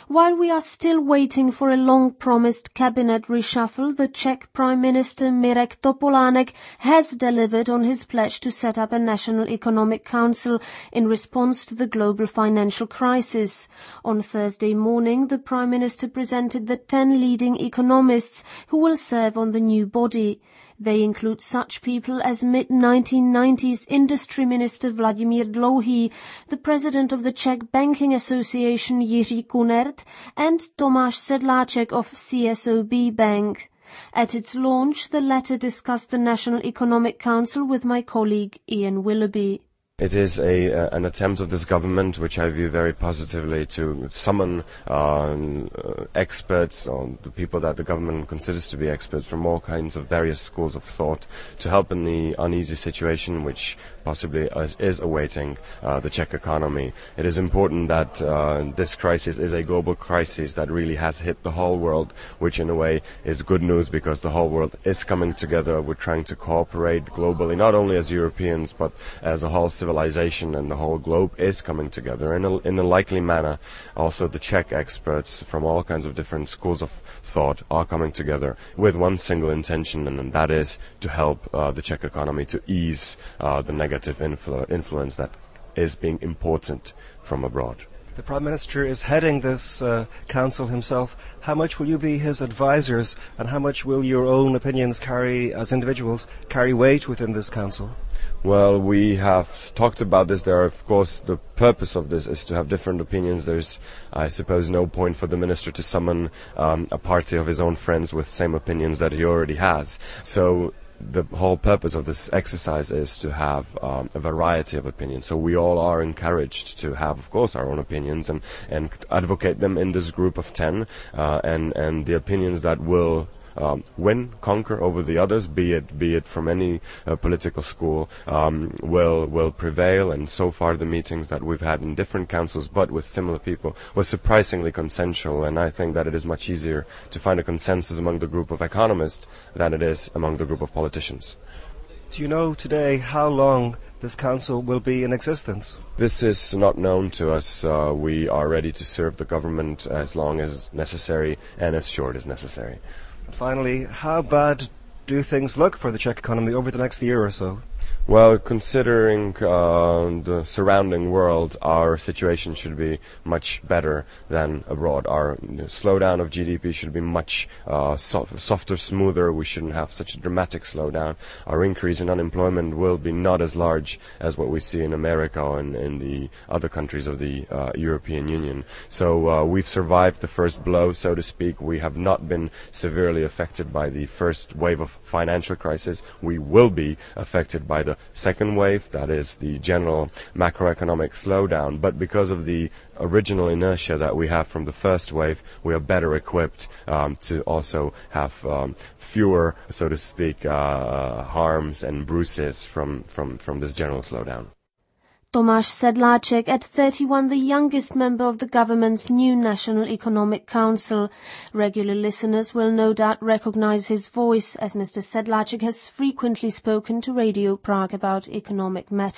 While we are still waiting for a long-promised cabinet reshuffle, the Czech Prime Minister Mirek Topolánek has delivered on his pledge to set up a National Economic Council in response to the global financial crisis. On Thursday morning, the Prime Minister presented the 10 leading economists who will serve on the new body. They include such people as mid-1990s Industry Minister Vladimír Dlouhý, the President of the Czech Banking Association Jiří Kunert, and Tomáš Sedláček of CSOB Bank. At its launch, the latter discussed the National Economic Council with my colleague Ian Willoughby. It is an attempt of this government, which I view very positively, to summon experts, or the people that the government considers to be experts from all kinds of various schools of thought, to help in the uneasy situation which possibly is awaiting the Czech economy. It is important that this crisis is a global crisis that really has hit the whole world, which in a way is good news because the whole world is coming together. We're trying to cooperate globally, not only as Europeans, but as a whole civilization, and the whole globe is coming together in a likely manner. Also, the Czech experts from all kinds of different schools of thought are coming together with one single intention, and that is to help the Czech economy to ease the negative influence that is being imported from abroad. The Prime Minister is heading this council himself. How much will you be his advisors, and how much will your own opinions as individuals carry weight within this council? Well, we have talked about this. There are, of course, the purpose of this is to have different opinions. There's, I suppose, no point for the minister to summon a party of his own friends with same opinions that he already has. So the whole purpose of this exercise is to have a variety of opinions. So we all are encouraged to have, of course, our own opinions and advocate them in this group of 10, and the opinions that will conquer over the others, be it from any political school, will prevail. And so far the meetings that we've had in different councils, but with similar people, were surprisingly consensual, and I think that it is much easier to find a consensus among the group of economists than it is among the group of politicians. Do you know today how long this council will be in existence? This is not known to us. We are ready to serve the government as long as necessary and as short as necessary. Finally, how bad do things look for the Czech economy over the next year or so? Well, considering the surrounding world, our situation should be much better than abroad. Our slowdown of GDP should be much softer, smoother. We shouldn't have such a dramatic slowdown. Our increase in unemployment will be not as large as what we see in America and in the other countries of the European Union. So we've survived the first blow, so to speak. We have not been severely affected by the first wave of financial crisis. We will be affected by the second wave, that is the general macroeconomic slowdown, but because of the original inertia that we have from the first wave, we are better equipped to also have fewer, so to speak, harms and bruises from this general slowdown. Tomáš Sedláček, at 31, the youngest member of the government's new National Economic Council. Regular listeners will no doubt recognize his voice, as Mr. Sedláček has frequently spoken to Radio Prague about economic matters.